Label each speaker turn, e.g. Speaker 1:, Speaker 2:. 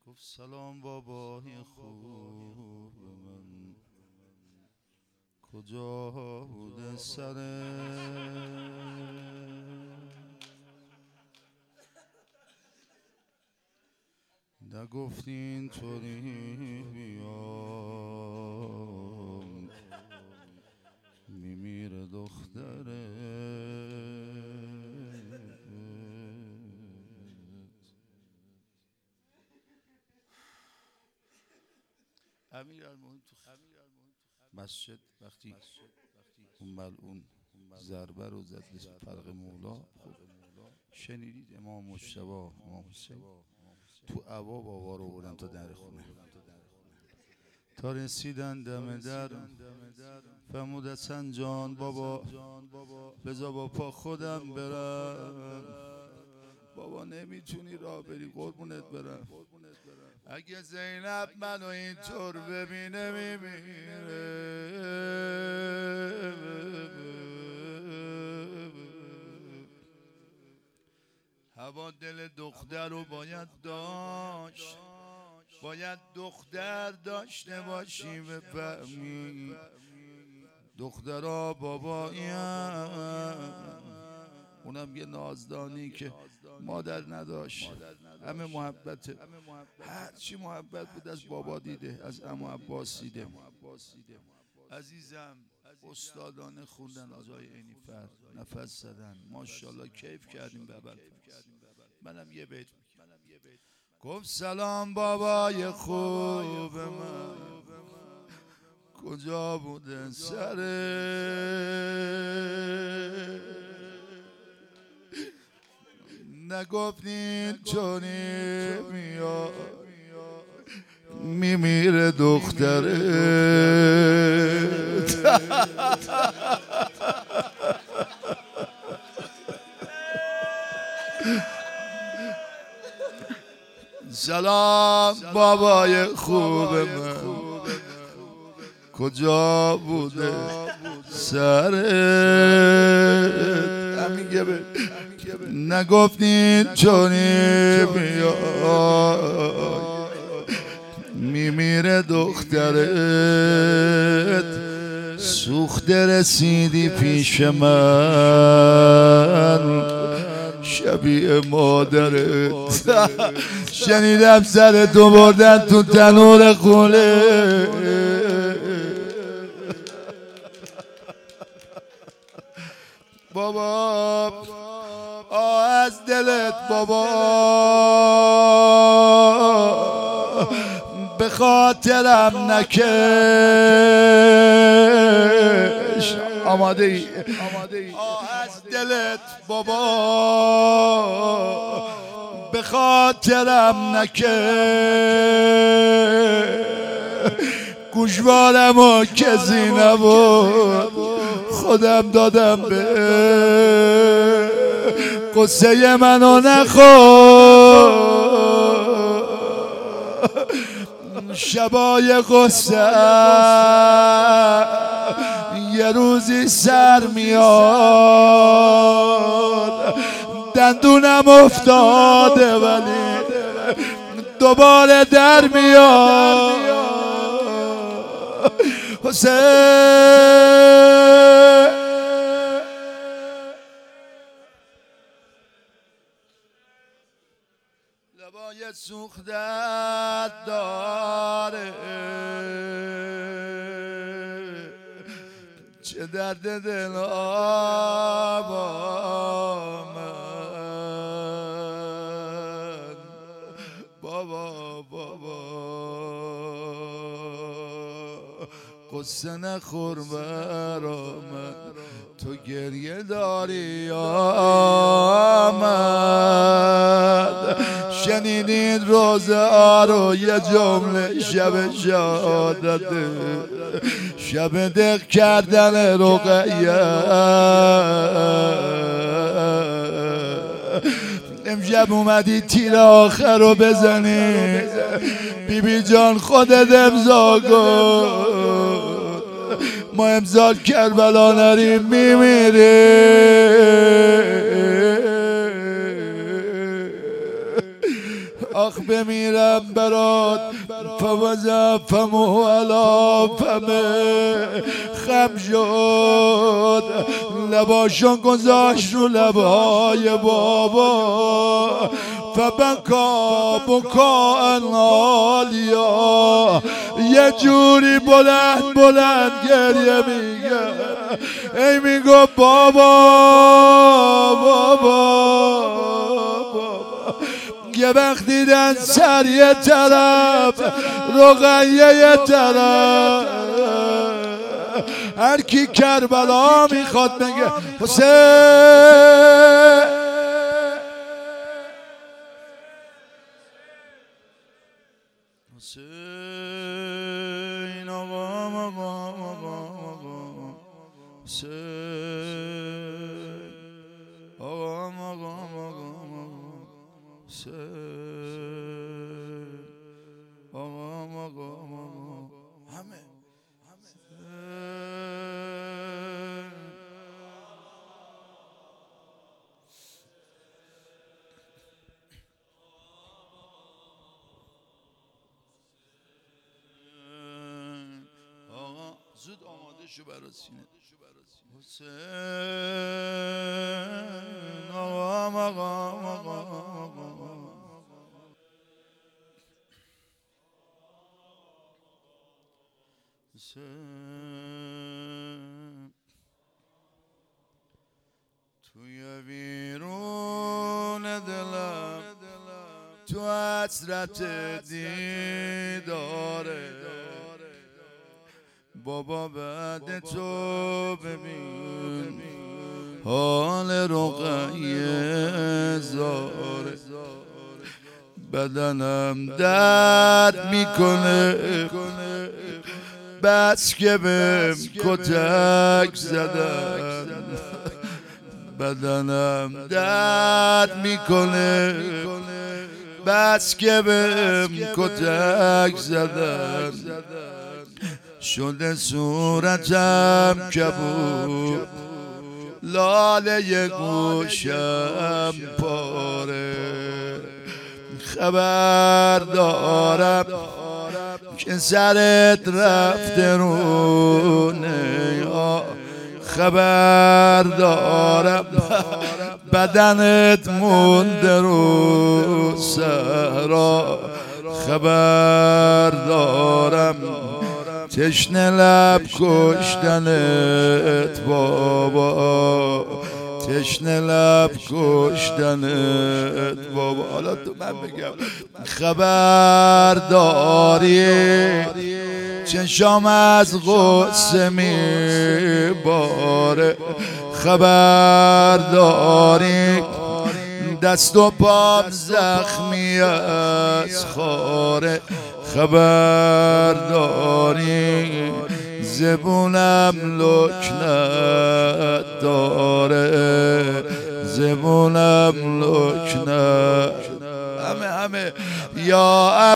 Speaker 1: گفت سلام بابای خوب من، کجا بوده سره؟ نگفتی اینطوری بیام میمیره دختره. امیرالمومنین تو مسجد وقتی اون ملعون ضربه رو زد به فرق مولا، خب شنیدید امام مجتبی امام حسین تو عوا بابا رو بردن تا در خونه، تا رسیدن دم در فرمود حسن جان بابا بذار با پا خودم برم. بابا نمیتونی راه بری قربونت برم، اگه زینب منو اینطور ببینه میمیره. هوا دل دختر رو باید داشت، باید دختر داشته باشی بفهمی دخترها بابایی اونم یه نازدانی که مادر نداشت، همه محبته، هرچی محبت بود از بابا دیده، از عمو عباس دیده. عزیزم استادانه خوندن آقای عینی فرد، نفس زدن، ماشاءالله کیف کردیم ببر. منم یه بیت گفت سلام بابای خوب من، کجا بوده سره؟ نگفتین چونی میاد میمیره دختره. سلام بابای خوب من، کجا بوده سرت؟ نگفتین چونی بیاد میمیره دخترت. سوخته رسیدی پیش من شبیه مادرت، شنیدم سر تو بردن تو تنور خونه. بابا از دلت بابا به خاطرم نکش. آماده ای؟ از دلت بابا به خاطرم نکش. گوشوارمو کسی نبود خودم دادم به قصه منو نخور. شبای قصه یه روزی سر میاد، دندونم افتاده ولی دوباره در میاد. حسین لبای سوختت داره، چه درد دل با من. بابا قصه نخور برا من، تو گریه داری آمد. شنیدید روزه رو یه جمله شب شهادته، شب دق کردن رقیه. امشب اومدی تیر آخر رو بزنی، بیبی جان خودت امضا کن، ما امضا کربلا نریم میمیره. وقت بمیرم برات فوزفمو علا فمه خم شد لباشو گذاشت رو لبهای بابا فبکا بکا عالیا یه جوری بلند بلند گریه میگه ای میگو بابا یه وقت دیدن سر یه طرف رقیه یه طرف هر کی کربلا میخواد بگه حسین حسین آقا حسین آقا حسین آقا همه زود آماده شو برای سینه حسین آقا حسین توی بیرون دلم تو حسرت دیداره بابا بعد تو ببین حال رقیه زاره بدنم درد میکنه بس که بهم کتک زدن بدنم درد میکنه بس که بهم کتک زدن شده صورتم کبود لاله گوشم پاره خبر دارم که سرت رفته رونه خبر دارم بدنت مونده رو صحرا خبر دارم تشنه لب کشتنت بابا تشنه لب کشتنت بابا حالا تو من بگم خبر داری چشام از غصه میباره خبر داری دست و پام زخمی از خاره خبر داری زبونم لکنت داره زبونم لکنت همه یا